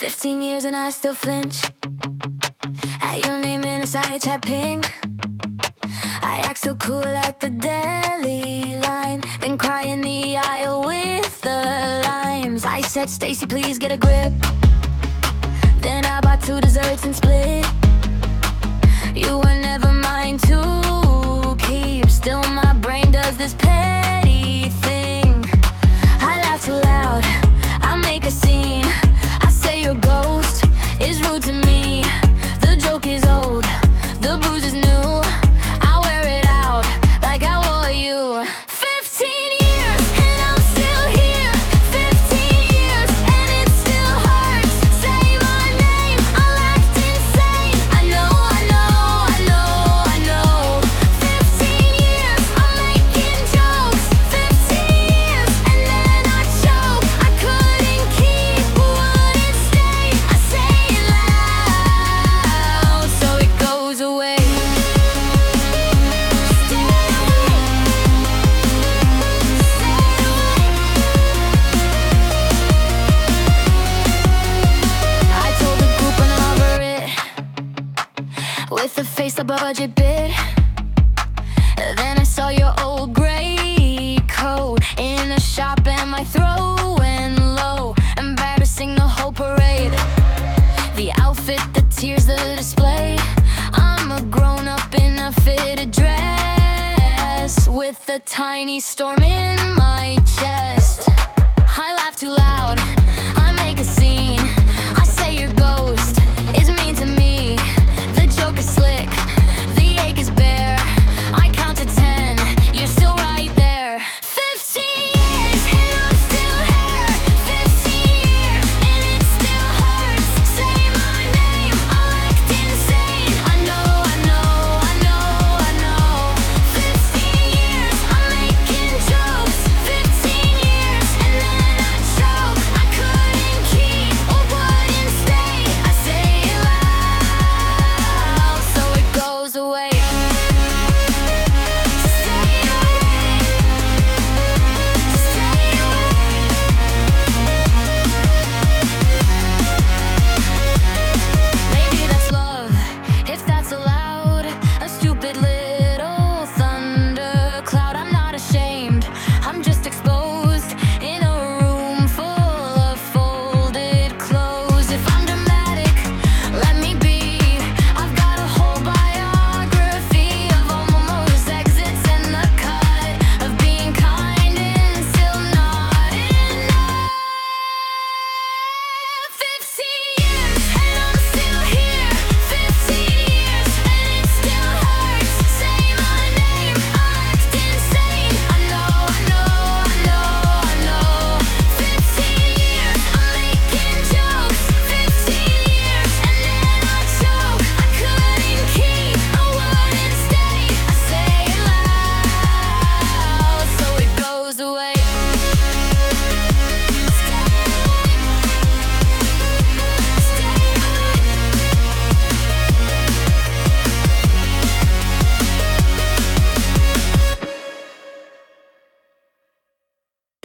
15 years and I still flinch at your name in a side chat ping. I act so cool at the deli line, then cry in the aisle with the limes. I said, Stacy, please get a grip. Then I bought 2 desserts and split. You were never mine to keep. Still my brain does this petty thing. I laugh too loud, I make a scene. I say your ghost is rude to me. The joke is old, the bruise is new. I wear it out like I wore you. 15 years and I'm still here. 15 years and it still hurts. Say my name, I'll act insane. I know, I know, I know, I know. 15 years, I'm making jokes. 15 years and then I choke. I couldn't keep, wouldn't stay. I say it loud so it goes away. I told the group I'm over it, with a face a budget bit. Then I saw your old gray coat in a shop and my throw went low, embarrassing the whole parade. The outfit, the tears, the display. I'm a grown-up in a fitted dress, with a tiny storm in my chest. I laugh too loud,